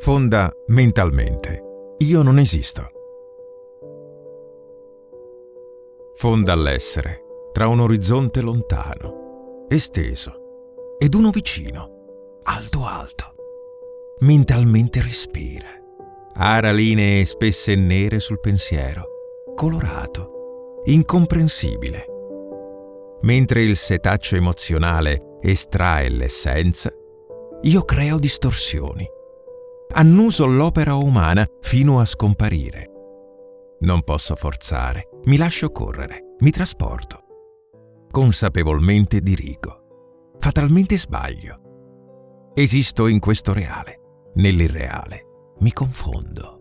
Fonda mentalmente. Io non esisto. Fonda l'essere tra un orizzonte lontano, esteso, ed uno vicino, alto alto. Mentalmente respira. Ara linee spesse e nere sul pensiero, colorato, incomprensibile. Mentre il setaccio emozionale estrae l'essenza, io creo distorsioni. Annuso l'opera umana fino a scomparire. Non posso forzare, mi lascio correre, mi trasporto. Consapevolmente dirigo, fatalmente sbaglio. Esisto in questo reale, nell'irreale mi confondo.